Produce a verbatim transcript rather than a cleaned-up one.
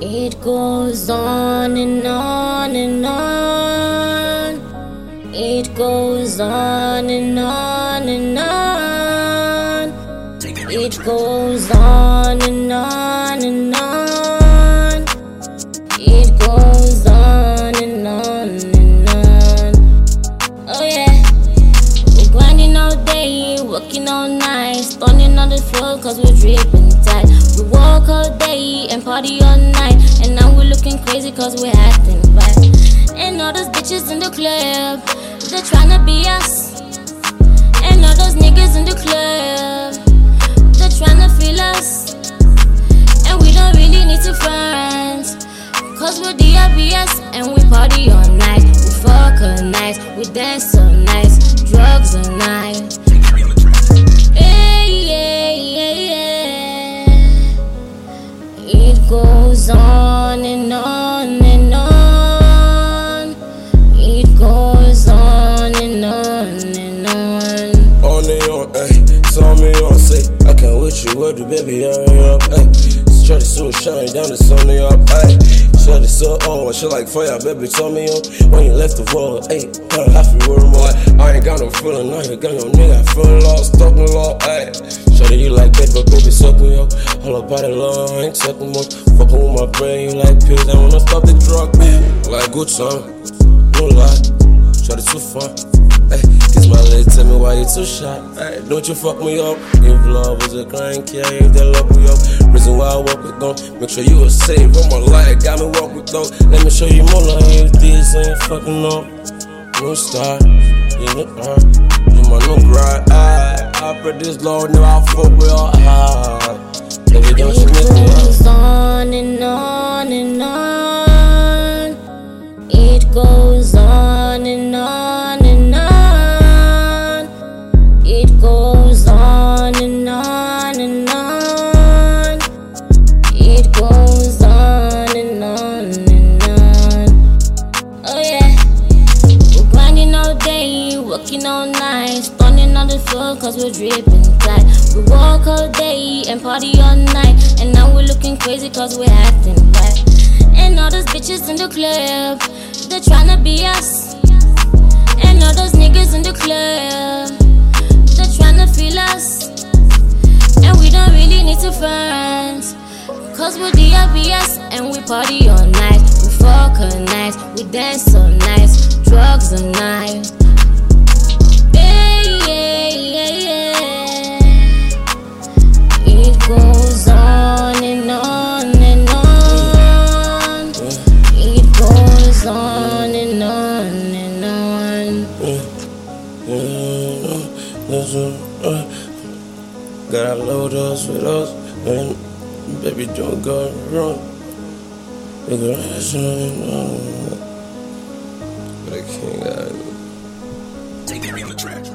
It goes on and on and on. It goes on and on and on. It goes on and on and on. It goes on and on and on. Oh yeah. We're grinding all day, working all night, standing on the floor cause we're dripping tight. We walk all day and party all night, and now we're looking crazy cause we're acting right. And all those bitches in the club, they're tryna be us. And all those niggas in the club, they're tryna feel us. And we don't really need to friends, cause we're D R B S and we party all night. We fuck all night, we dance all night, drugs all night. Hey, yeah, yeah, yeah. It goes on and on and on. It goes on and on and on. On and on, ayy. Saw me on, say, I can't with you, what the baby, hurry up, ayy. Try to so shine down the sun, up, ayy. Shut it so on, shit like fire, baby, tell me on. When you left the world, ayy, I feel worried more. I ain't got no feeling, I ain't got no nigga, I feel lost, stuck me lost, ayy. Shorty, you like that, but baby, suck me up. All about it, love, I ain't talking more. Fucking with my brain, you like pills, I wanna stop the drug, man. Like good time, no lie, shorty too fun. Ay, kiss my leg, tell me why you too shy. Ay, don't you fuck me up. If love was a crime, care if they lock me up. Reason why I walk with them, make sure you are safe. All my life, got me walk with them. Let me show you more love. If this ain't fucking up, no star, you look hard. You my no grind. I, I pray this Lord, now I fuck with all hard. Baby, don't you miss me It goes on and on and on. It goes on and on and on. It goes on and on and on. It goes on and on and on. Oh yeah. We're grinding all day, working all night, standing on the floor cause we're dripping tight. We walk all day and party all night, and now we're looking crazy cause we're acting right. And all those bitches in the club, they're tryna be us. And all those niggas in the club, they're tryna feel us. And we don't really need to friends, cause we're D R B S and we party all night. We fuck all night, we dance all night, drugs all night. Yeah, yeah, yeah, yeah. It goes on and on and on. It goes on and on and on. Listen, uh, gotta load us with us, and baby, don't go wrong. Nigga, but I can't, uh, Take me on the track.